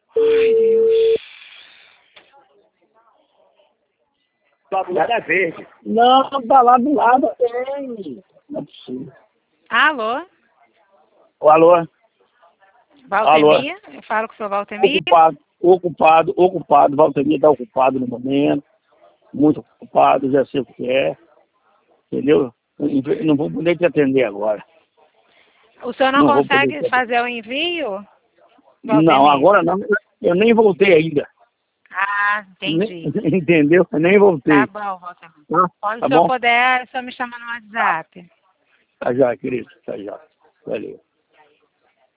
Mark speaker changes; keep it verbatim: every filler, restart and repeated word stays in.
Speaker 1: Ai, Deus.
Speaker 2: Lá do lado é verde.
Speaker 3: Não, tá lá do lado. Tem. Não é possível.
Speaker 1: Alô?
Speaker 2: Alô?
Speaker 1: Valtemir? Eu falo com o senhor Valtemir?
Speaker 2: Ocupado, ocupado, ocupado. Valtemir está ocupado no momento. Muito ocupado, já sei o que é. Entendeu? Não vou poder te atender agora.
Speaker 1: O senhor não,
Speaker 2: Não vou
Speaker 1: consegue
Speaker 2: poder.
Speaker 1: fazer o envio?
Speaker 2: Não,
Speaker 1: Valtemir?
Speaker 2: agora não. Eu nem voltei ainda.
Speaker 1: Ah, entendi.
Speaker 2: Nem- entendeu? Eu nem voltei.
Speaker 1: Tá bom, Valtemir.
Speaker 2: Tá,
Speaker 1: Quando
Speaker 2: tá
Speaker 1: o senhor
Speaker 2: bom?
Speaker 1: puder, o senhor me chama no WhatsApp.
Speaker 2: Tá já, querido. Tá já. Valeu.